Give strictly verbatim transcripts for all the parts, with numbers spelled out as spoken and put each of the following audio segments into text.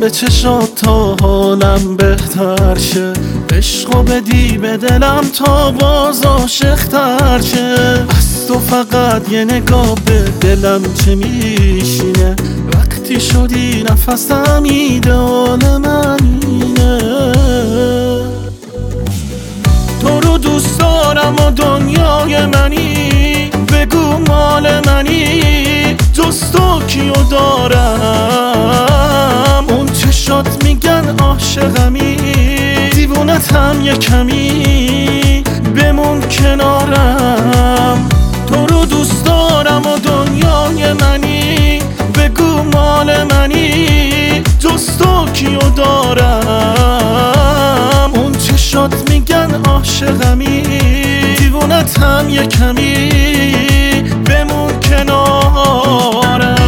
به چشات تا حالم بهتر شه، عشقو بدی به دلم تا باز عاشق‌تر شه. از تو فقط یه نگاه به دلم چه میشینه، وقتی شدی نفسم ایدئال من اینه. تو رو دوست دارم و دنیای منی، بگو مال منی، جز تو کیو دارم؟ اون چشات میگن عاشقمی، دیوونتم یه کمی، بمون کنارم. تو رو دوست دارم و دنیای منی، بگو مال منی، جز تو کیو دارم؟ اون چشات میگن عاشقمی، دیوونتم یه کمی، بمون کنارم.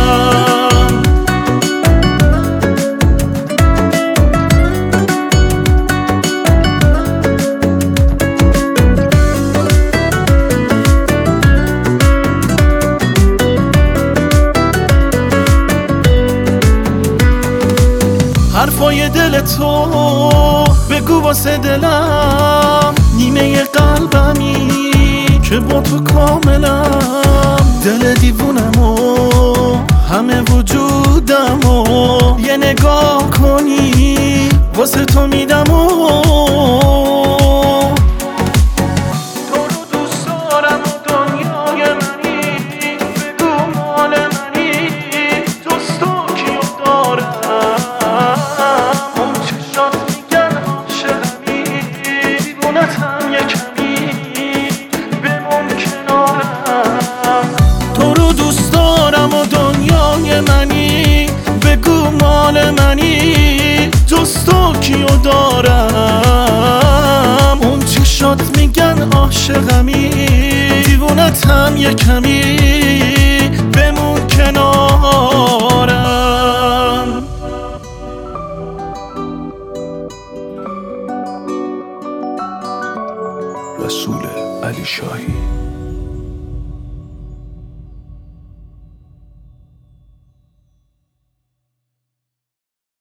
حرفای دل تو بگو واسه دلم، نیمه قلبمی که با تو کاملم. دل دیوونم و همه وجودم و یه نگاه کنی واسه تو میدم و تو رو دوست دارم و دنیای منی، بگو مال منی، جز تو کیو دارم؟ اون چشات میگن عاشقمی، دیوونتم یه کمی، بمون کنارم. تو رو دوست دارم و دنیای منی، بگو مال منی، جز تو کیو دارم؟ اون چشات میگن عاشقمی، دیوونتم یه کمی، بمون کنارم. رسول علی شاهی.